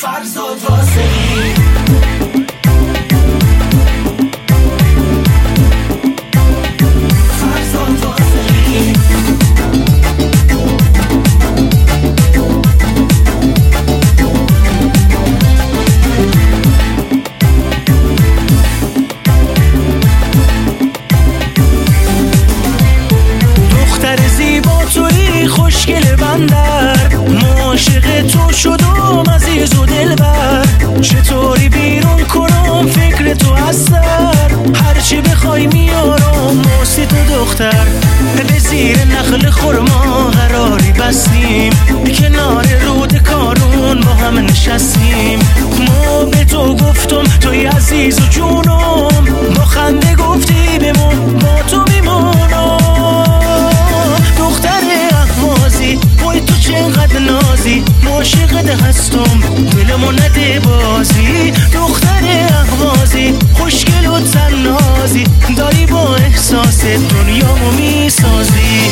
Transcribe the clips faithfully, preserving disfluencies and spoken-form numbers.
فرزاد واسقی. خوشگل بندر عاشق تو شدم عزیز و دلبر، چطوری بیرون کنم فکر تو از سر، هرچی بخوای میارم واسه تو دختر. به زیر نخل خرما قراری بستیم، کنار رود کارون با هم نشستیم. ما به تو گفتم توی عزیز و جونم، با خنده گفتی بمون با تو میمونم. دختر اهوازی وای تو چقدر نازی، عاشقت هستم دلمو نده بازی. دختر اهوازی خوشگل و تنازی، داری با احساس دنیامو میسازی.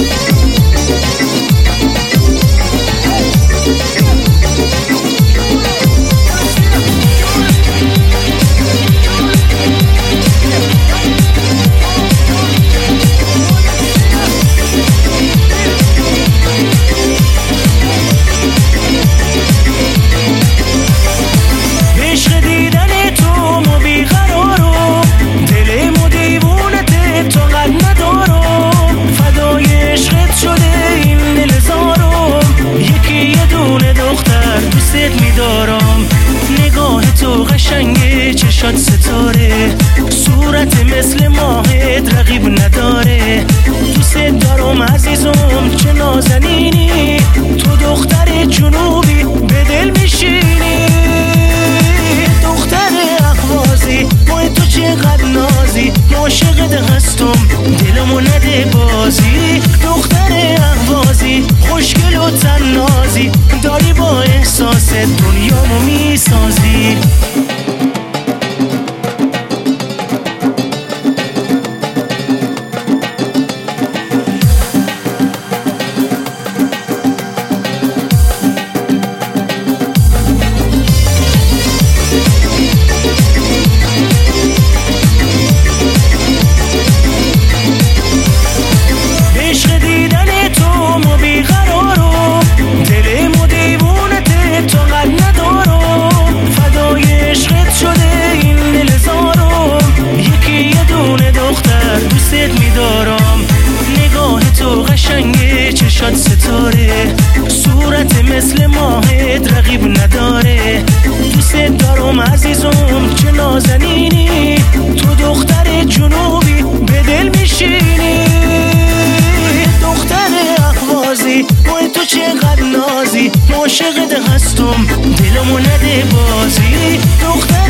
قشنگه چشات ستاره، صورت مثل ماهت رقیب نداره. دوست دارم عزیزم چه نازنینی، تو دختر جنوبی به دل میشینی. دختر اهوازی وای تو چقدر نازی، عاشقت هستم دلمو نده بازی. دختر اهوازی خوشگل و تنازی، داری با احساس دنیامو میسازی. قشنگه چشات ستاره، صورت مثل ماهت رقیب نداره. دوست دارم عزیزم چه نازنینی، تو دختر جنوبی به دل میشینی. دختر اهوازی وای تو چقدر نازی، عاشقت هستم دلمو نده بازی. دختر